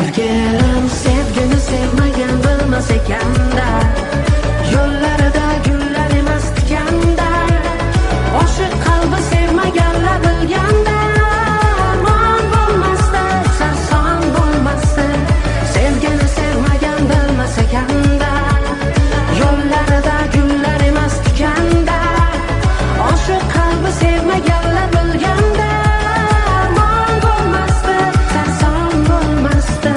Sevgilim sevgini sevmagan bilmas ekanda, yo'llarida gullar emas tikanda, oshiq qalbi sevmaganlar bilganda, armon bo'lmasdi, sarson bo'lmasdi. Sevgini sevmagan bilmas ekanda, yo'llarida gullar emas tikanda, oshiq qalbi sevmaganlar bilganda, armon bo'lmasdi, sarson bo'lmasdi.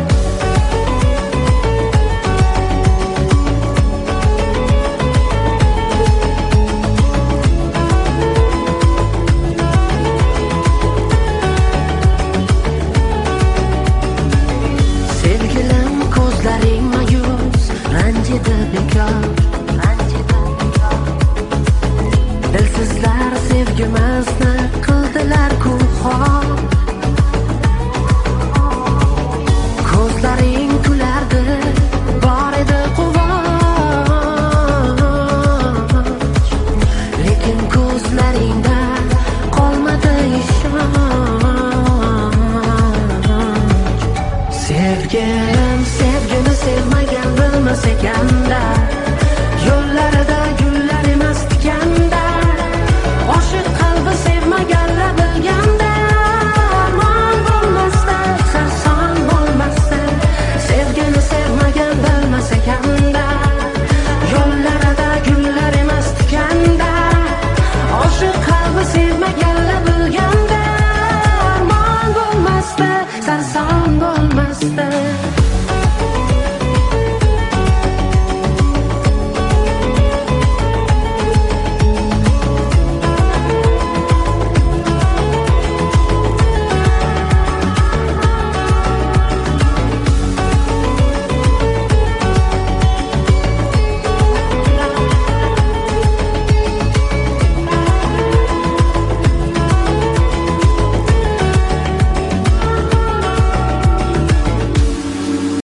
Sevgilim ko'zlaring mayus, ranjidi bekor. Dilsizlar sevgimizni qildilar-ku xor. Ko'zlaring kulardi, bor edi quvonch, lekin ko'zlaringda qolmadi ishonch. Sevgilim sevgini sevmagan bilmas ekanda, yo'llarida gullar emas tikanda, oshiq qalbi sevmaganlar bilganda, armon bo'lmasdi, sarson bo'lmasdi. Sevgini sevmagan bilmas ekanda, yo'llarida gullar emas tikanda, oshiq qalbi sevmaganlar bilganda, armon bo'lmasdi, sarson bo'lmasdi.